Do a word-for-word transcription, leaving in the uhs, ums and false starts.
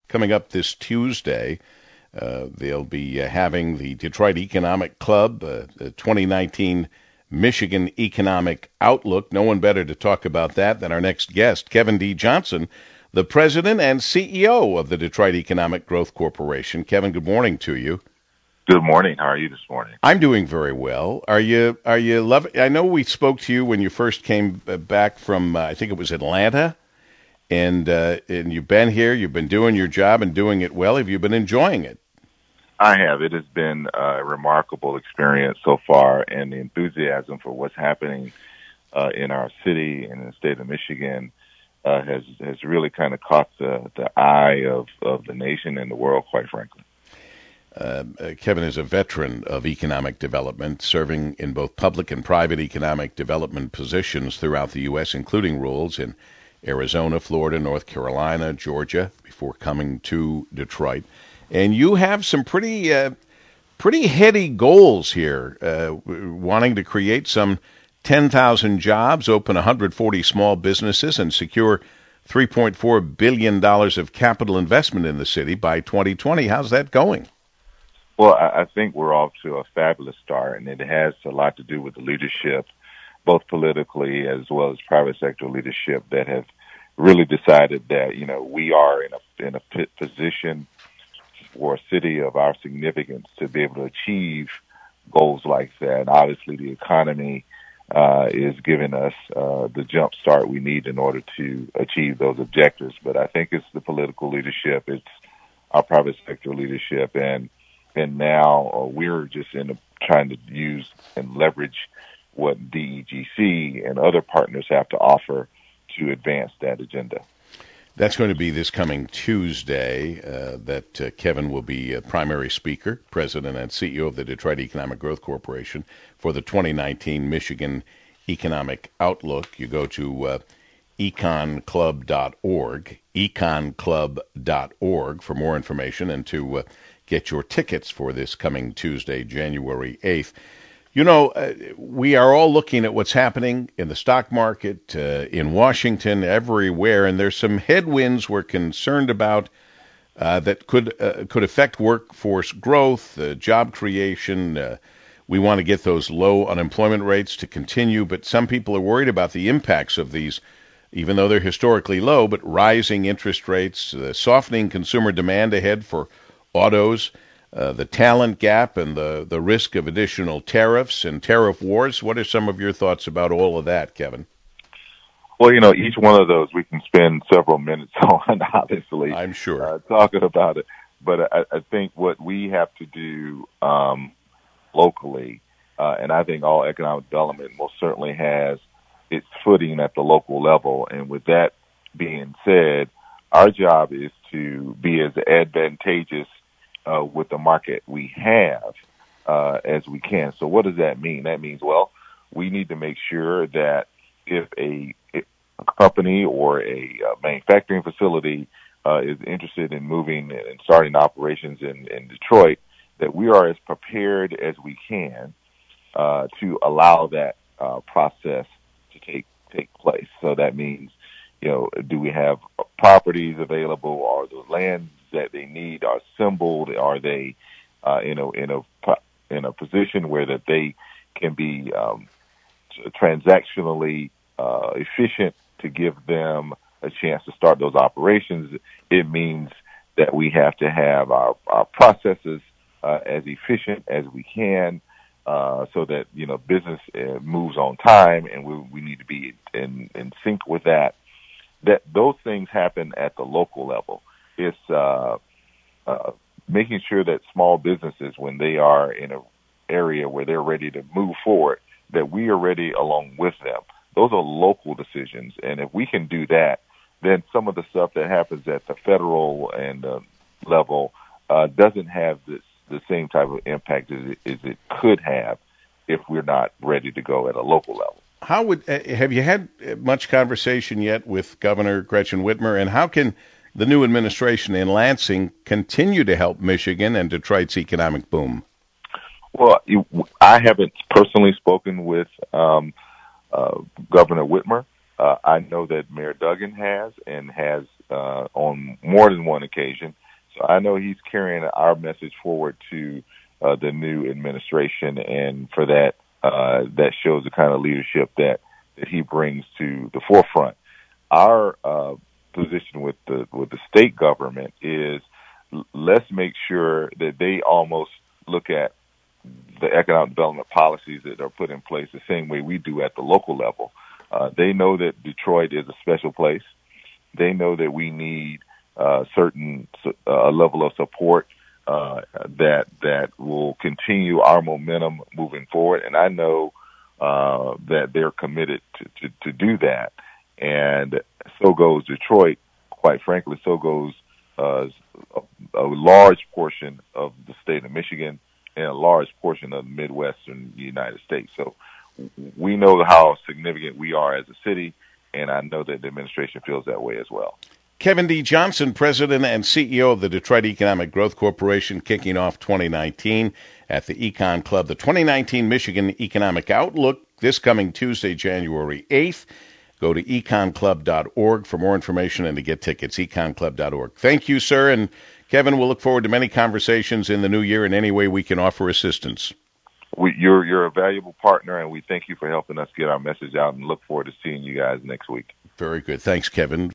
coming up this Tuesday. Uh, they'll be uh, having the Detroit Economic Club, uh, the twenty nineteen Michigan Economic Outlook. No one better to talk about that than our next guest, Kevin D. Johnson, the president and C E O of the Detroit Economic Growth Corporation. Kevin, good morning to you. Good morning. How are you this morning? I'm doing very well. Are you? Are you loving? I know we spoke to you when you first came back from, uh, I think it was Atlanta, and uh, and you've been here. You've been doing your job and doing it well. Have you been enjoying it? I have. It has been a remarkable experience so far, and the enthusiasm for what's happening uh, in our city and in the state of Michigan uh, has has really kind of caught the, the eye of, of the nation and the world, quite frankly. Uh, Kevin is a veteran of economic development, serving in both public and private economic development positions throughout the U S, including roles in Arizona, Florida, North Carolina, Georgia, before coming to Detroit. And you have some pretty uh, pretty heady goals here, uh, wanting to create some ten thousand jobs, open one hundred forty small businesses, and secure three point four billion dollars of capital investment in the city by twenty twenty. How's that going? Well, I think we're off to a fabulous start, and it has a lot to do with the leadership, both politically as well as private sector leadership, that have really decided that, you know, we are in a in a position for a city of our significance to be able to achieve goals like that. And obviously, the economy uh, is giving us uh, the jump start we need in order to achieve those objectives. But I think it's the political leadership, it's our private sector leadership, and and now uh, we're just in a, trying to use and leverage what D E G C and other partners have to offer to advance that agenda. That's going to be this coming Tuesday uh, that uh, Kevin will be a primary speaker, president and C E O of the Detroit Economic Growth Corporation, for the twenty nineteen Michigan Economic Outlook. You go to uh, econ club dot org, econ club dot org for more information and to uh, get your tickets for this coming Tuesday, January eighth. You know, uh, we are all looking at what's happening in the stock market, uh, in Washington, everywhere, and there's some headwinds we're concerned about uh, that could uh, could affect workforce growth, uh, job creation. Uh, we want to get those low unemployment rates to continue, but some people are worried about the impacts of these, even though they're historically low, but rising interest rates, uh, softening consumer demand ahead for autos, Uh, the talent gap and the, the risk of additional tariffs and tariff wars. What are some of your thoughts about all of that, Kevin? Well, you know, each one of those we can spend several minutes on, obviously. I'm sure. Uh, talking about it. But I, I think what we have to do um, locally, uh, and I think all economic development most certainly has its footing at the local level. And with that being said, our job is to be as advantageous Uh, with the market we have uh, as we can. So what does that mean? That means, well, we need to make sure that if a, a company or a uh, manufacturing facility uh, is interested in moving and starting operations in, in Detroit, that we are as prepared as we can uh, to allow that uh, process to take take place. So that means, you know, do we have properties available? Are the land that they need are assembled? Are they uh, in a in a in a position where that they can be um, transactionally uh, efficient to give them a chance to start those operations? It means that we have to have our, our processes uh, as efficient as we can, uh, so that, you know, business uh, moves on time, and we we need to be in in sync with that. That those things happen at the local level. It's uh, uh, making sure that small businesses, when they are in an area where they're ready to move forward, that we are ready along with them. Those are local decisions, and if we can do that, then some of the stuff that happens at the federal and uh, level uh, doesn't have this, the same type of impact as it, as it could have if we're not ready to go at a local level. How would uh, have you had much conversation yet with Governor Gretchen Whitmer, and how can the new administration in Lansing continue to help Michigan and Detroit's economic boom? Well, I haven't personally spoken with um, uh, Governor Whitmer. Uh, I know that Mayor Duggan has and has uh, on more than one occasion. So I know he's carrying our message forward to uh, the new administration, and for that, uh, that shows the kind of leadership that, that he brings to the forefront. Our uh, position with the with the state government is l- let's make sure that they almost look at the economic development policies that are put in place the same way we do at the local level. Uh, they know that Detroit is a special place. They know that we need uh, certain uh, level of support uh, that that will continue our momentum moving forward. And I know uh, that they're committed to, to, to do that. And so goes Detroit. Quite frankly, so goes uh, a, a large portion of the state of Michigan and a large portion of the Midwestern United States. So we know how significant we are as a city, and I know that the administration feels that way as well. Kevin D. Johnson, President and C E O of the Detroit Economic Growth Corporation, kicking off twenty nineteen at the Econ Club. The twenty nineteen Michigan Economic Outlook this coming Tuesday, January eighth. Go to econ club dot org for more information and to get tickets, econ club dot org. Thank you, sir. And Kevin, we'll look forward to many conversations in the new year in any way we can offer assistance. We, you're, you're a valuable partner, and we thank you for helping us get our message out and look forward to seeing you guys next week. Very good. Thanks, Kevin.